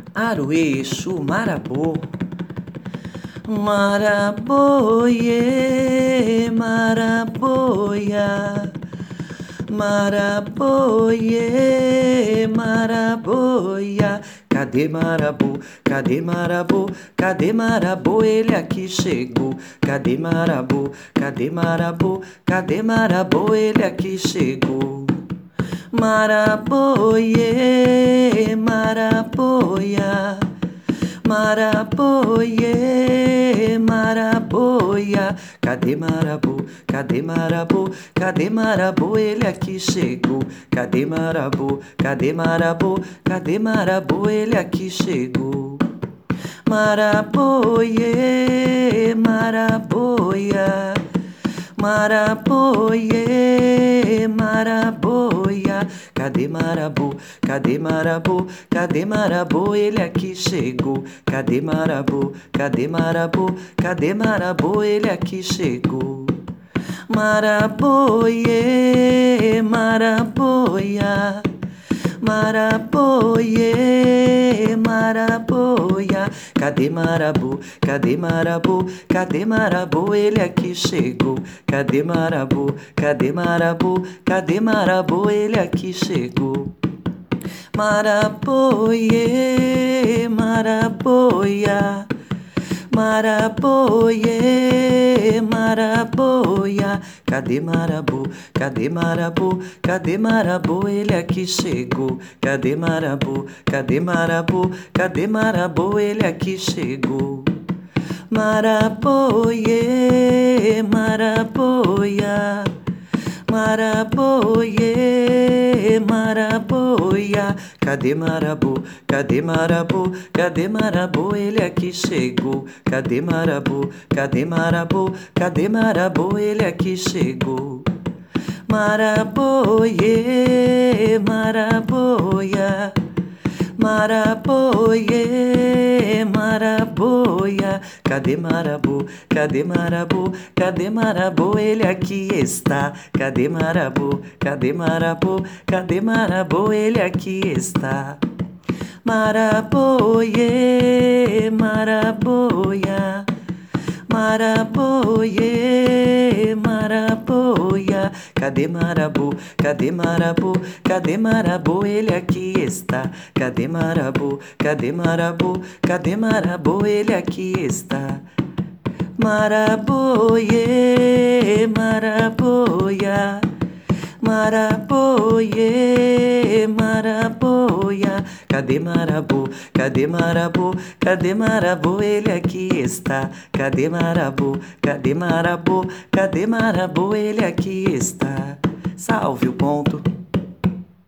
Aroeixo, marabô. Maraboie, maraboia. Maraboie, maraboia. Cadê Marabu? Cadê Marabu? Cadê Marabu? Ele aqui chegou. Cadê Marabu? Cadê Marabu? Cadê Marabu? Ele aqui chegou. Maraboie, maraboia. Maraboie, maraboia. Cadê Marabu? Cadê Marabu? Cadê Marabu? Ele aqui chegou. Cadê Marabu? Cadê Marabu? Cadê Marabu? Ele aqui chegou. Maraboie, maraboia. Maraboie, maraboia. Cadê Marabu? Cadê Marabu? Cadê Marabu? Ele aqui chegou. Cadê Marabu? Cadê Marabu? Cadê Marabu? Ele aqui chegou. Maraboie, maraboia. Maraboie, maraboia. Cadê Marabu? Cadê Marabu? Cadê Marabu? Ele aqui chegou. Cadê Marabu? Cadê Marabu? Cadê Marabu? Ele aqui chegou. Maraboie, maraboia. Maraboie, maraboia. Cadê Marabu? Cadê Marabu? Cadê Marabu? Ele aqui chegou. Cadê Marabu? Cadê Marabu? Cadê Marabu? Ele aqui chegou. Maraboie, maraboia. Maraboie, maraboia. Cadê Marabu? Cadê Marabu? Cadê Marabu? Ele aqui chegou. Cadê Marabu? Cadê Marabu? Cadê Marabu? Ele aqui chegou. Maraboie, maraboia. Maraboie, maraboia. Cadê Marabu? Cadê Marabu? Cadê Marabu? Ele aqui está. Cadê Marabu? Cadê Marabu? Cadê Marabu? Ele aqui está. Maraboie, maraboia. Maraboie, maraboia. Cadê Marabu? Cadê Marabu? Cadê Marabu? Ele aqui está. Cadê Marabu? Cadê Marabu? Cadê Marabu? Ele aqui está. Maraboie, maraboia. Maraboie, maraboia. Cadê Marabu? Cadê Marabu? Cadê Marabu? Ele aqui está. Cadê Marabu? Cadê Marabu? Cadê Marabu? Ele aqui está. Salve o ponto.